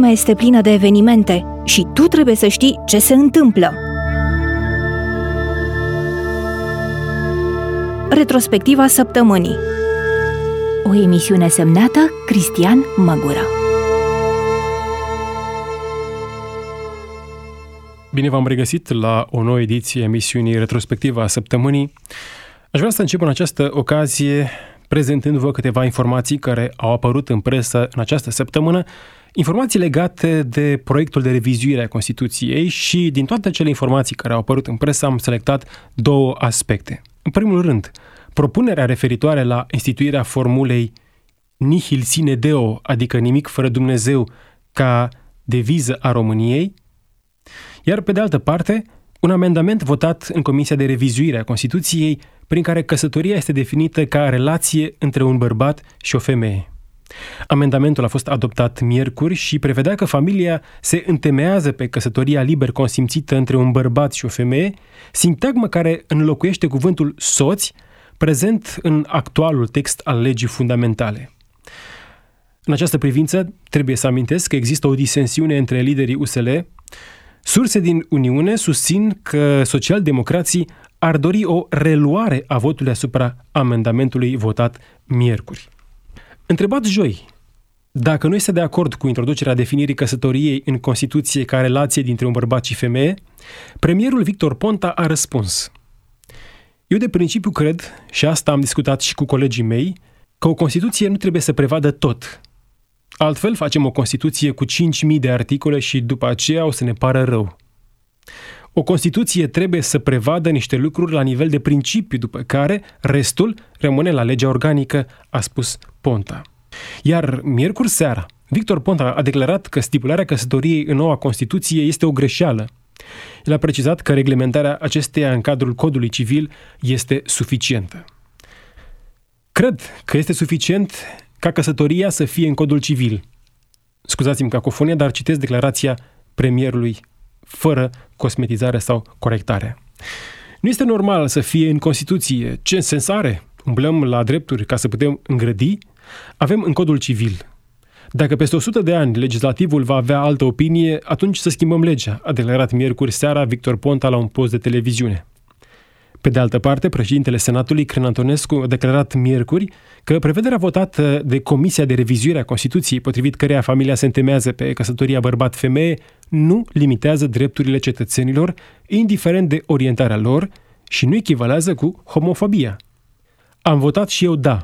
lumea este plină de evenimente și tu trebuie să știi ce se întâmplă. Retrospectiva săptămânii. O emisiune semnată Cristian Măgură. Bine v-am regăsit la o nouă ediție a emisiunii Retrospectiva săptămânii. Aș vrea să încep în această ocazie prezentându-vă câteva informații care au apărut în presă în această săptămână, informații legate de proiectul de revizuire a Constituției și din toate acele informații care au apărut în presă am selectat două aspecte. În primul rând, propunerea referitoare la instituirea formulei nihil sine deo, adică nimic fără Dumnezeu, ca deviză a României, iar pe de altă parte, un amendament votat în Comisia de Revizuire a Constituției, prin care căsătoria este definită ca relație între un bărbat și o femeie. Amendamentul a fost adoptat miercuri și prevedea că familia se întemeiază pe căsătoria liber consimțită între un bărbat și o femeie, sintagmă care înlocuiește cuvântul soț, prezent în actualul text al legii fundamentale. În această privință, trebuie să amintesc că există o disensiune între liderii USL. Surse din Uniune susțin că socialdemocrații ar dori o reluare a votului asupra amendamentului votat miercuri. Întrebat joi, dacă nu este de acord cu introducerea definirii căsătoriei în Constituție ca relație dintre un bărbat și femeie, premierul Victor Ponta a răspuns: eu de principiu cred, și asta am discutat și cu colegii mei, că o Constituție nu trebuie să prevadă tot. Altfel facem o Constituție cu 5.000 de articole și după aceea o să ne pară rău. O Constituție trebuie să prevadă niște lucruri la nivel de principiu, după care restul rămâne la legea organică, a spus Ponta. Iar miercuri seara, Victor Ponta a declarat că stipularea căsătoriei în noua Constituție este o greșeală. El a precizat că reglementarea acesteia în cadrul Codului Civil este suficientă. Cred că este suficient ca căsătoria să fie în Codul Civil. Scuzați-mi cacofonia, dar citesc declarația premierului fără cosmetizare sau corectare. Nu este normal să fie în Constituție. Ce sens are? Umblăm la drepturi ca să putem îngrădi? Avem în Codul Civil. Dacă peste 100 de ani legislativul va avea altă opinie, atunci să schimbăm legea, a declarat miercuri seara Victor Ponta la un post de televiziune. Pe de altă parte, președintele Senatului, Crin Antonescu, a declarat miercuri că prevederea votată de Comisia de Revizuire a Constituției, potrivit căreia familia se întemeiază pe căsătoria bărbat-femeie, nu limitează drepturile cetățenilor, indiferent de orientarea lor, și nu echivalează cu homofobia. Am votat și eu da.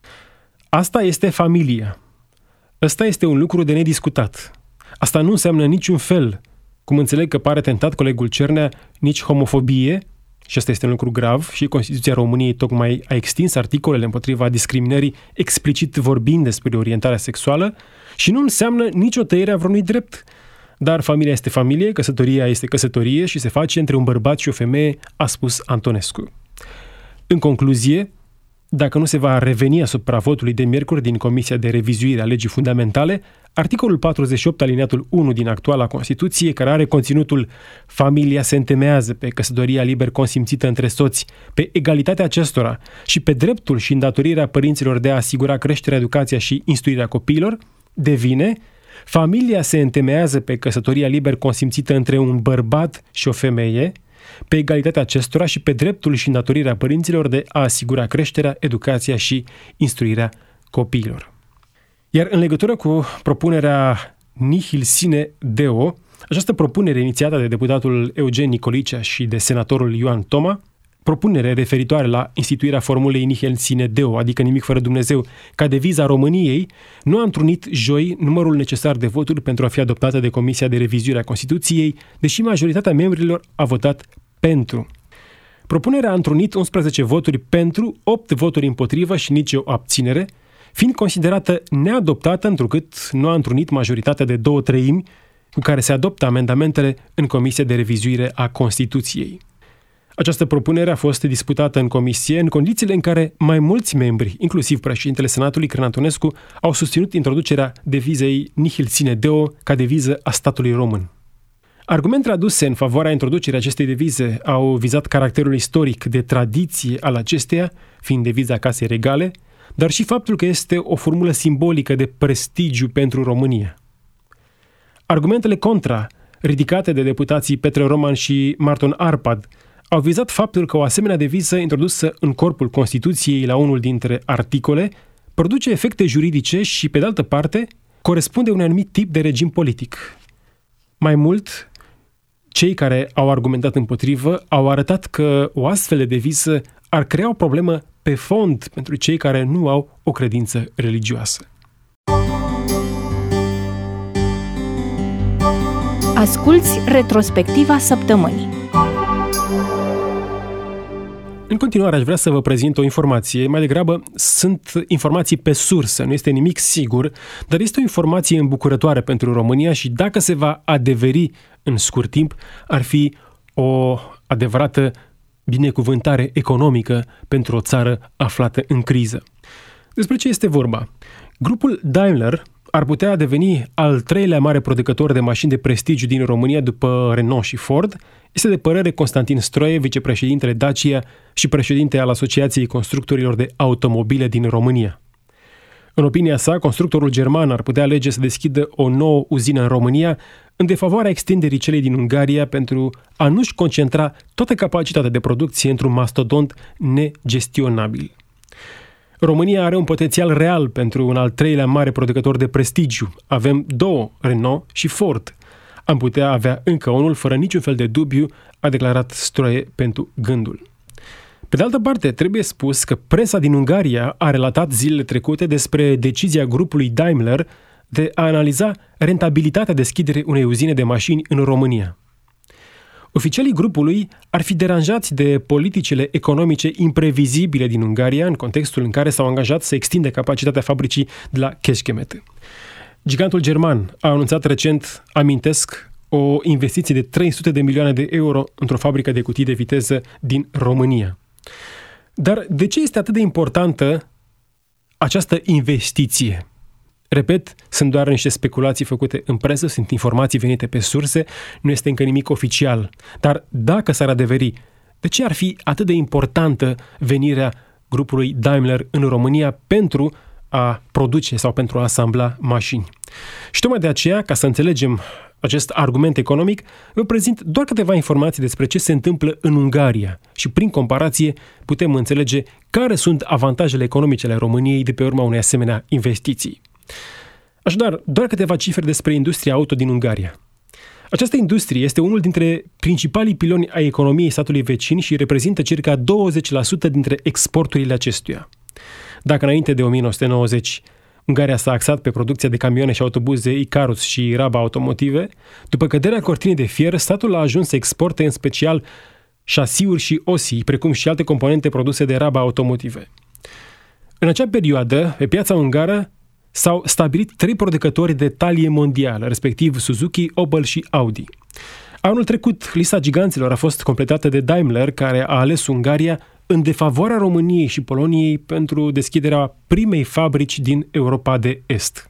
Asta este familia. Ăsta este un lucru de nediscutat. Asta nu înseamnă niciun fel, cum înțeleg că pare tentat colegul Cernea, nici homofobie, și asta este un lucru grav, și Constituția României tocmai a extins articolele împotriva discriminării, explicit vorbind despre orientarea sexuală, și nu înseamnă nicio tăiere a vreunui drept. Dar familia este familie, căsătoria este căsătorie și se face între un bărbat și o femeie, a spus Antonescu. În concluzie, dacă nu se va reveni asupra votului de miercuri din Comisia de Revizuire a Legii Fundamentale, articolul 48 alineatul 1 din actuala Constituție, care are conținutul familia se întemeiază pe căsătoria liber consimțită între soți, pe egalitatea acestora și pe dreptul și îndatorirea părinților de a asigura creșterea, educația și instruirea copiilor, devine familia se întemeiază pe căsătoria liber consimțită între un bărbat și o femeie, pe egalitatea acestora și pe dreptul și îndatorirea părinților de a asigura creșterea, educația și instruirea copiilor. Iar în legătură cu propunerea nihil sine deo, această propunere inițiată de deputatul Eugen Nicolicea și de senatorul Ioan Toma, propunere referitoare la instituirea formulei nihil sine deo, adică nimic fără Dumnezeu, ca deviza României, nu a întrunit joi numărul necesar de voturi pentru a fi adoptată de Comisia de Revizuire a Constituției, deși majoritatea membrilor a votat pentru. Propunerea a întrunit 11 voturi pentru, 8 voturi împotrivă și nicio abținere, fiind considerată neadoptată întrucât nu a întrunit majoritatea de 2/3 cu care se adoptă amendamentele în Comisia de Revizuire a Constituției. Această propunere a fost disputată în comisie în condițiile în care mai mulți membri, inclusiv președintele Senatului Crin Antonescu, au susținut introducerea devizei nihil sine deo ca deviză a statului român. Argumentele aduse în favoarea introducerii acestei devize au vizat caracterul istoric de tradiție al acesteia, fiind deviza Casei Regale, dar și faptul că este o formulă simbolică de prestigiu pentru România. Argumentele contra, ridicate de deputații Petre Roman și Marton Arpad, au vizat faptul că o asemenea deviză introdusă în corpul Constituției la unul dintre articole produce efecte juridice și, pe de altă parte, corespunde unui anumit tip de regim politic. Mai mult, cei care au argumentat împotrivă au arătat că o astfel de deviză ar crea o problemă pe fond pentru cei care nu au o credință religioasă. Asculți retrospectiva săptămânii. În continuare, aș vrea să vă prezint o informație. Mai degrabă, sunt informații pe sursă, nu este nimic sigur, dar este o informație îmbucurătoare pentru România și dacă se va adeveri în scurt timp, ar fi o adevărată binecuvântare economică pentru o țară aflată în criză. Despre ce este vorba? Grupul Daimler ar putea deveni al treilea mare producător de mașini de prestigiu din România după Renault și Ford, este de părere Constantin Stroie, vicepreședintele Dacia și președinte al Asociației Constructorilor de Automobile din România. În opinia sa, constructorul german ar putea alege să deschidă o nouă uzină în România în defavoarea extinderii celei din Ungaria pentru a nu-și concentra toată capacitatea de producție într-un mastodont negestionabil. România are un potențial real pentru un al treilea mare producător de prestigiu. Avem 2, Renault și Ford. Am putea avea încă unul fără niciun fel de dubiu, a declarat Stroie pentru Gândul. Pe de altă parte, trebuie spus că presa din Ungaria a relatat zilele trecute despre decizia grupului Daimler de a analiza rentabilitatea deschiderii unei uzine de mașini în România. Oficialii grupului ar fi deranjați de politicile economice imprevizibile din Ungaria, în contextul în care s-au angajat să extindă capacitatea fabricii de la Kecskemét. Gigantul german a anunțat recent, amintesc, o investiție de 300 de milioane de euro într-o fabrică de cutii de viteză din România. Dar de ce este atât de importantă această investiție? Repet, sunt doar niște speculații făcute în presă, sunt informații venite pe surse, nu este încă nimic oficial. Dar dacă s-ar adeveri, de ce ar fi atât de importantă venirea grupului Daimler în România pentru a produce sau pentru a asambla mașini? Și tocmai de aceea, ca să înțelegem acest argument economic, vă prezint doar câteva informații despre ce se întâmplă în Ungaria și, prin comparație, putem înțelege care sunt avantajele economice ale României de pe urma unei asemenea investiții. Așadar, doar câteva cifre despre industria auto din Ungaria. Această industrie este unul dintre principalii piloni ai economiei statului vecin și reprezintă circa 20% dintre exporturile acestuia. Dacă înainte de 1990 Ungaria s-a axat pe producția de camioane și autobuze Icarus și Raba Automotive, după căderea cortinei de fier, statul a ajuns să exporte în special șasiuri și osii, precum și alte componente produse de Raba Automotive. În acea perioadă, pe piața ungară, s-au stabilit 3 producători de talie mondială, respectiv Suzuki, Opel și Audi. Anul trecut, lista giganților a fost completată de Daimler, care a ales Ungaria în defavoarea României și Poloniei pentru deschiderea primei fabrici din Europa de Est.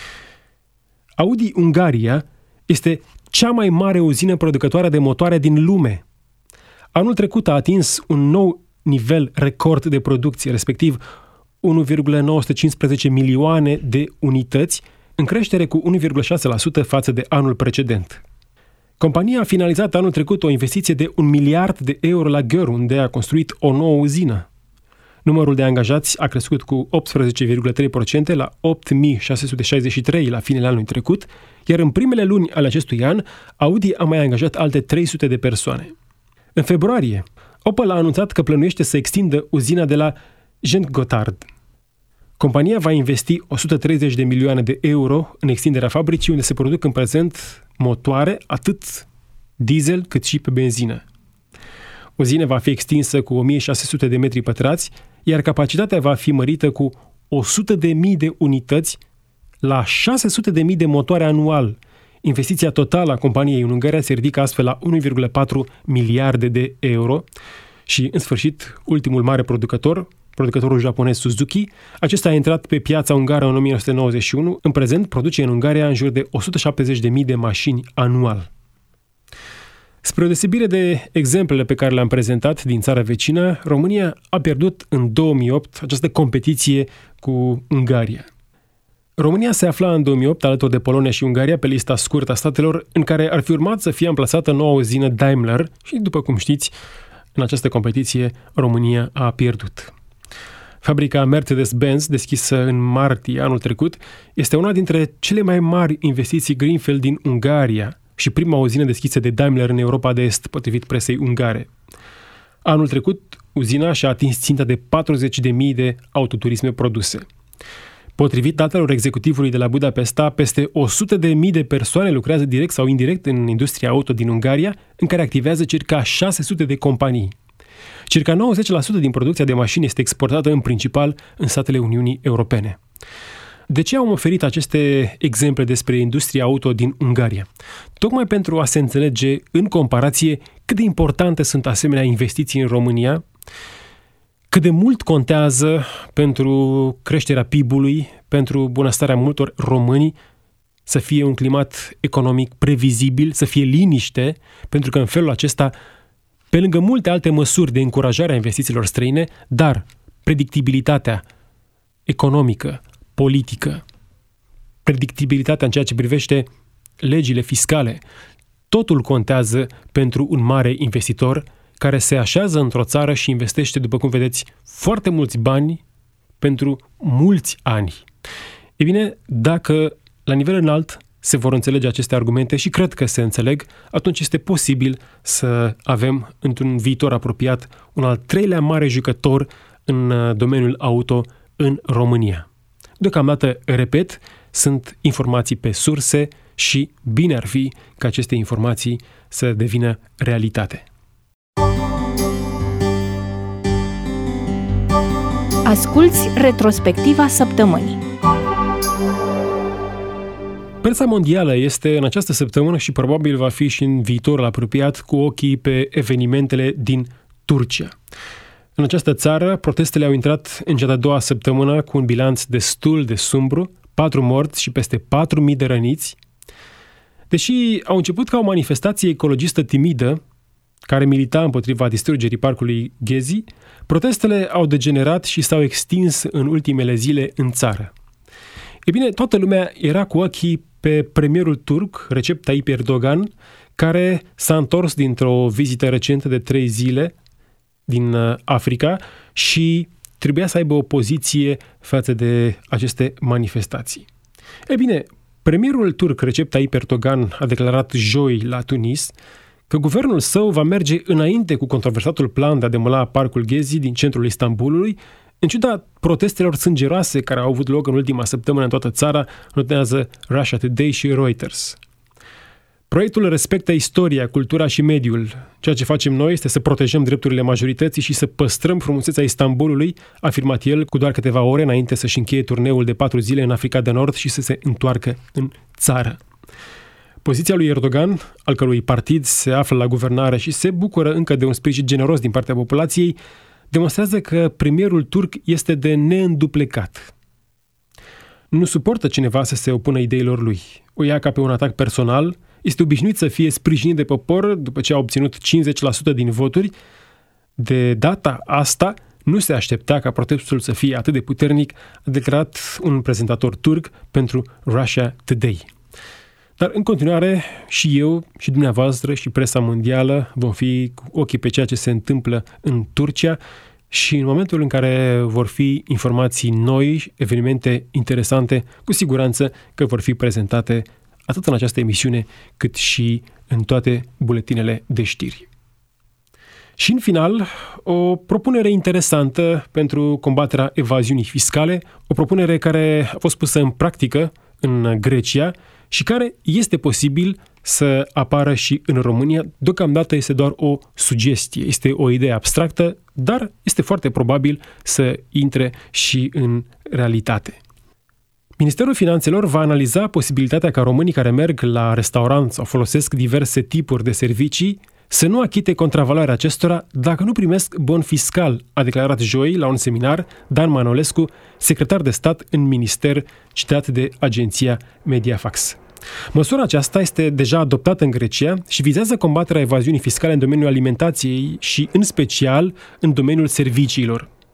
Audi Ungaria este cea mai mare uzină producătoare de motoare din lume. Anul trecut a atins un nou nivel record de producție, respectiv 1,915 milioane de unități, în creștere cu 1,6% față de anul precedent. Compania a finalizat anul trecut o investiție de 1 miliard de euro la Gheor, unde a construit o nouă uzină. Numărul de angajați a crescut cu 18,3% la 8.663 la finele anului trecut, iar în primele luni ale acestui an, Audi a mai angajat alte 300 de persoane. În februarie, Opel a anunțat că plănuiește să extindă uzina de la Gent-Gotthard. Compania va investi 130 de milioane de euro în extinderea fabricii, unde se produc în prezent motoare atât diesel cât și pe benzină. Uzina va fi extinsă cu 1600 de metri pătrați, iar capacitatea va fi mărită cu 100.000 de unități la 600.000 de motoare anual. Investiția totală a companiei în Ungaria se ridică astfel la 1,4 miliarde de euro și, în sfârșit, ultimul mare producătorul japonez Suzuki, acesta a intrat pe piața ungară în 1991, în prezent produce în Ungaria în jur de 170.000 de mașini anual. Spre o deosebire de exemplele pe care le-am prezentat din țara vecină, România a pierdut în 2008 această competiție cu Ungaria. România se afla în 2008 alături de Polonia și Ungaria pe lista scurtă a statelor în care ar fi urmat să fie amplasată noua uzină Daimler și, după cum știți, în această competiție România a pierdut. Fabrica Mercedes-Benz, deschisă în martie anul trecut, este una dintre cele mai mari investiții greenfield din Ungaria și prima uzină deschisă de Daimler în Europa de Est, potrivit presei ungare. Anul trecut, uzina și-a atins ținta de 40.000 de autoturisme produse. Potrivit datelor executivului de la Budapesta, peste 100.000 de persoane lucrează direct sau indirect în industria auto din Ungaria, în care activează circa 600 de companii. Circa 90% din producția de mașini este exportată în principal în statele Uniunii Europene. De ce am oferit aceste exemple despre industria auto din Ungaria? Tocmai pentru a se înțelege în comparație cât de importante sunt asemenea investiții în România, cât de mult contează pentru creșterea PIB-ului, pentru bunăstarea multor români, să fie un climat economic previzibil, să fie liniște, pentru că în felul acesta, pe lângă multe alte măsuri de încurajare a investițiilor străine, dar predictibilitatea economică, politică, predictibilitatea în ceea ce privește legile fiscale, totul contează pentru un mare investitor care se așează într-o țară și investește, după cum vedeți, foarte mulți bani pentru mulți ani. E bine, dacă la nivel înalt se vor înțelege aceste argumente și cred că se înțeleg, atunci este posibil să avem într-un viitor apropiat un al treilea mare jucător în domeniul auto în România. Deocamdată, repet, sunt informații pe surse și bine ar fi ca aceste informații să devină realitate. Asculți retrospectiva săptămânii. Presa mondială este în această săptămână și probabil va fi și în viitorul apropiat cu ochii pe evenimentele din Turcia. În această țară, protestele au intrat în cea de-a doua săptămână cu un bilanț destul de sumbru, 4 morți și peste 4.000 de răniți. Deși au început ca o manifestație ecologistă timidă, care milita împotriva distrugerii parcului Gezi, protestele au degenerat și s-au extins în ultimele zile în țară. E bine, toată lumea era cu ochii pe premierul turc, Recep Tayyip Erdogan, care s-a întors dintr-o vizită recentă de 3 zile din Africa și trebuia să aibă o poziție față de aceste manifestații. E bine, premierul turc Recep Tayyip Erdogan a declarat joi la Tunis că guvernul său va merge înainte cu controversatul plan de a demola parcul Gezi din centrul Istanbulului, în ciuda protestelor sângeroase care au avut loc în ultima săptămână în toată țara, notează Russia Today și Reuters. Proiectul respectă istoria, cultura și mediul. Ceea ce facem noi este să protejăm drepturile majorității și să păstrăm frumusețea Istanbulului, a afirmat el cu doar câteva ore înainte să-și încheie turneul de 4 zile în Africa de Nord și să se întoarcă în țară. Poziția lui Erdogan, al cărui partid se află la guvernare și se bucură încă de un sprijin generos din partea populației, demonstrează că premierul turc este de neînduplecat. Nu suportă cineva să se opună ideilor lui. O ia ca pe un atac personal, este obișnuit să fie sprijinit de popor după ce a obținut 50% din voturi. De data asta, nu se aștepta ca protestul să fie atât de puternic, a declarat un prezentator turc pentru Russia Today. Dar în continuare, și eu, și dumneavoastră, și presa mondială vom fi cu ochii pe ceea ce se întâmplă în Turcia și în momentul în care vor fi informații noi, evenimente interesante, cu siguranță că vor fi prezentate atât în această emisiune, cât și în toate buletinele de știri. Și în final, o propunere interesantă pentru combaterea evaziunii fiscale, o propunere care a fost pusă în practică în Grecia și care este posibil să apară și în România. Deocamdată este doar o sugestie, este o idee abstractă, dar este foarte probabil să intre și în realitate. Ministerul Finanțelor va analiza posibilitatea ca românii care merg la restaurant sau folosesc diverse tipuri de servicii să nu achite contravaloarea acestora dacă nu primesc bon fiscal, a declarat joi la un seminar Dan Manolescu, secretar de stat în minister, citat de agenția Mediafax. Măsura aceasta este deja adoptată în Grecia și vizează combaterea evaziunii fiscale în domeniul alimentației și, în special, în domeniul serviciilor.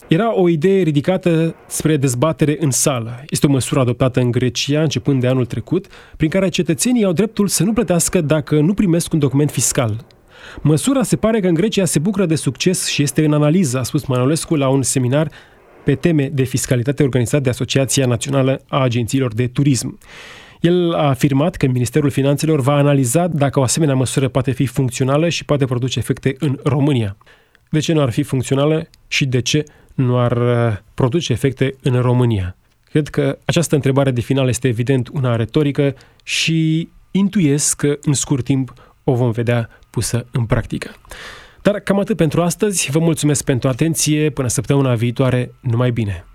Era o idee ridicată spre dezbatere în sală. Este o măsură adoptată în Grecia începând de anul trecut, prin care cetățenii au dreptul să nu plătească dacă nu primesc un document fiscal. Măsura se pare că în Grecia se bucură de succes și este în analiză, a spus Manolescu la un seminar pe teme de fiscalitate organizat de Asociația Națională a Agențiilor de Turism. El a afirmat că Ministerul Finanțelor va analiza dacă o asemenea măsură poate fi funcțională și poate produce efecte în România. De ce nu ar fi funcțională și de ce nu ar produce efecte în România? Cred că această întrebare de final este evident una retorică și intuiesc că în scurt timp o vom vedea pusă în practică. Dar cam atât pentru astăzi. Vă mulțumesc pentru atenție. Până săptămâna viitoare, numai bine!